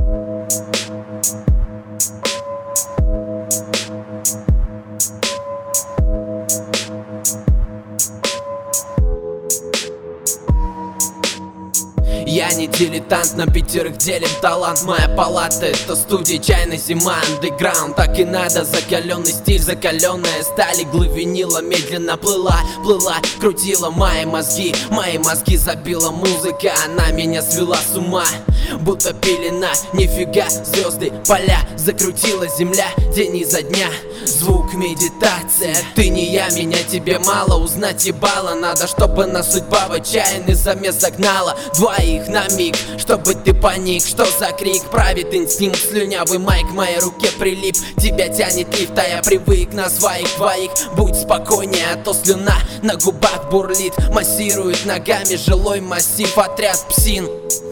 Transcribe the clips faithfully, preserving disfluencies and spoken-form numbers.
Я не дилетант, на пятерых делим талант. Моя палата — это студия, чайная зима, андеграунд. Так и надо, закаленный стиль, закаленная сталь. Иглы винила медленно плыла, плыла, крутила мои мозги. Мои мозги забила музыка, она меня свела с ума. Будто пелена, нифига, звезды, поля, закрутила земля день изо дня. Звук, медитация, ты не я, меня тебе мало. Узнать ебало надо, чтобы нас судьба в отчаянный замес загнала. Двоих на миг, чтобы ты паник. Что за крик? Правит инстинкт, слюнявый майк к моей руке прилип. Тебя тянет лифт, а я привык на своих двоих. Будь спокойнее, а то слюна на губах бурлит. Массирует ногами жилой массив, отряд псин.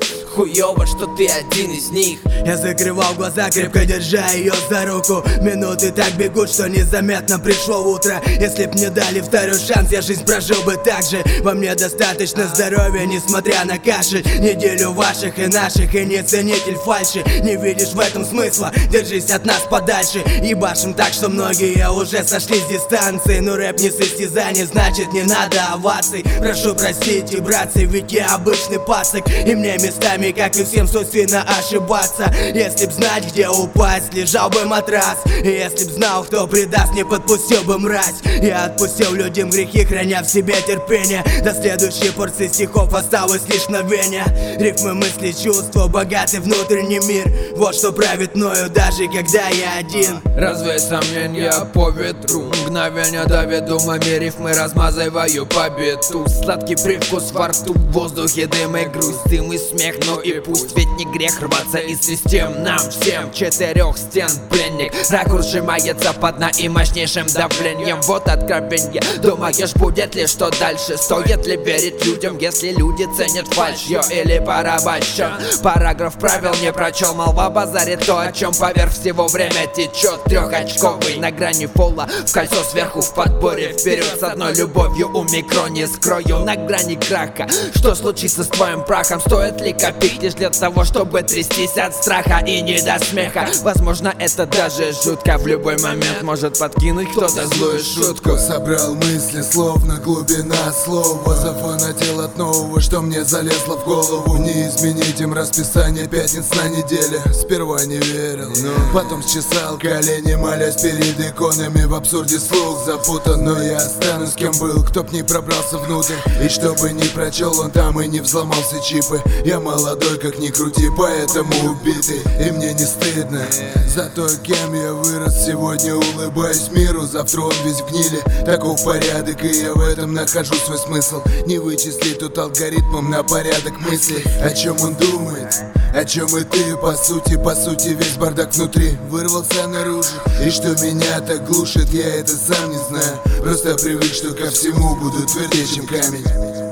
Хуёво, что ты один из них. Я закрывал глаза, крепко держа ее за руку. Минуты так бегут, что незаметно пришло утро. Если б мне дали второй шанс, я жизнь прожил бы так же. Во мне достаточно здоровья, несмотря на кашель. Неделю ваших и наших, и не ценитель фальши. Не видишь в этом смысла, держись от нас подальше. Ебашим так, что многие уже сошли с дистанции. Но рэп не состязание, значит не надо оваций. Прошу простите, братцы, ведь я обычный пацак. И мне местами, как и всем, свойственно ошибаться. Если б знать, где упасть, лежал бы матрас. И если б знал, кто предаст, не подпустил бы мразь. Я отпустил людям грехи, храня в себе терпение. До следующей порции стихов осталось лишь мгновение. Рифмы, мысли, чувства, богатый внутренний мир. Вот что правит мною, даже когда я один. Разве сомнения по ветру, мгновения давят думами, рифмы размазываю по бету. Сладкий привкус во рту, в воздухе дым и грусть, дым и смех. Ну и пусть, ведь не грех рваться из систем. Нам всем четырех стен пленник. Ракурс сжимается под наимощнейшим давлением. Вот откровенье, думаешь, будет ли что дальше? Стоит ли верить людям, если люди ценят фальшь? Йо, или порабощен? Параграф правил не прочел, молва базарит то, о чем поверх всего время течет. Трехочковый на грани фола, в кольцо сверху в подборе. Вперед с одной любовью, у микро не скрою. На грани краха, что случится с твоим прахом? Стоит ли копить лишь для того, чтобы трястись от страха и не до смеха? Возможно, это даже жутко. В любой момент может подкинуть кто-то злую шутку. Собрал мысли, словно глубина слова. Зафанател от нового, что мне залезло в голову. Не изменить им расписание пятниц на неделе. Сперва не верил, но потом счесал колени, молясь перед иконами. В абсурде слух запутан, но я останусь кем был, кто б не пробрался внутрь. И чтобы не прочел он там и не взломался чипы. Я молодой, как ни крути, поэтому убитый. И мне не стыдно за то, кем я вырос. Сегодня улыбаюсь миру, завтра он весь в гниле. Таков порядок, и я в этом нахожу свой смысл. Не вычислить тут алгоритмом на порядок мыслей. О чем он думает, о чем и ты, по сути, по сути весь бардак внутри вырвался наружу. И что меня так глушит, я это сам не знаю. Просто привык, что ко всему буду твердее, чем камень.